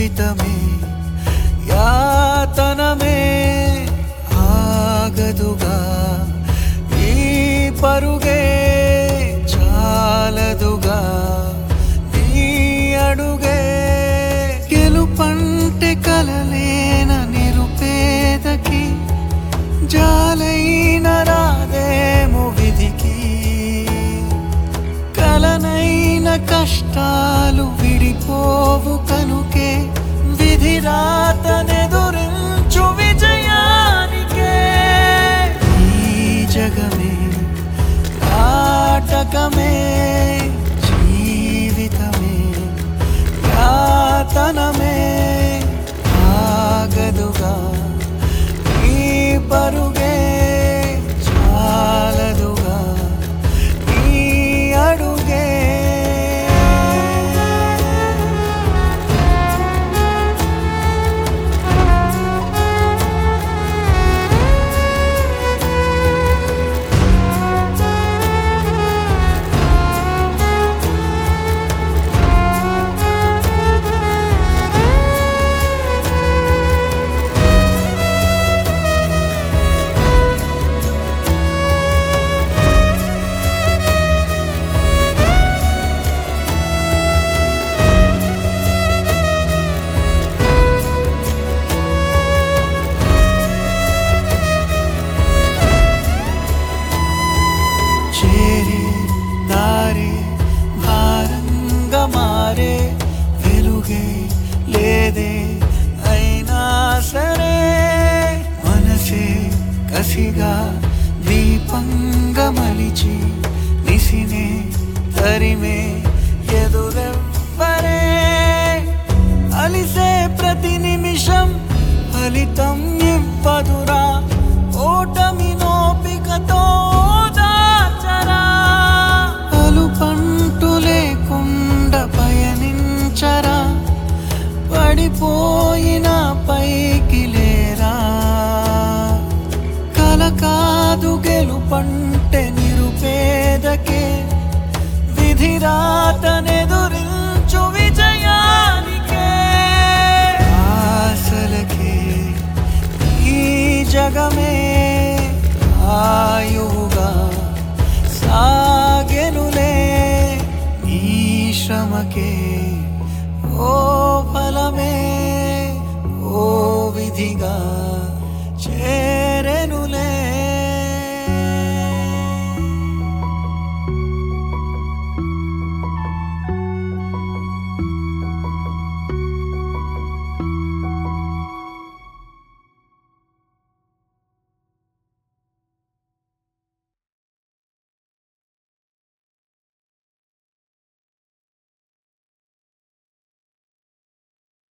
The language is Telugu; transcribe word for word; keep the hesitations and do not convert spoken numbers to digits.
జీవితమే యాతనమే ఆగదుగా ఈ పరుగే చాలదుగా ఈ అడుగే గెలుపంటే కలలేన నిరుపేదకి జాలైన రాదేమో విధికి కలనైన కష్టాలు విడిపోవు కనుకే విధి రాతనెదురించు విజయానికే ఈ జగమే నాటకమే జీవితమే యాతనమే ఆగదుగా ఈ పరుగే చాలదుగా ఈ అడుగే చేరే దారే భారంగా మారే వెలుగే లేదే అయినా సరే మనసే కసిగా దీపంగా మలిచి నిసినే తరిమే ఎదురెవ్వరే అలిసే ప్రతి నిమిషం ఫలితం ఇవ్వదురా ఓటమి నోపికతో అలుపంటు లేకుండా పయనించరా పడిపోయిన పైకి లేరా కల కాదు గెలుపంటే నిరుపేదకే విధి రాతనెదురించు విజయానికే ఆశలకే ఈ జగమే ఆయువుగా సాగెనులే నీ శ్రమకే ఓ ఫలమే ఓ విధిగా చే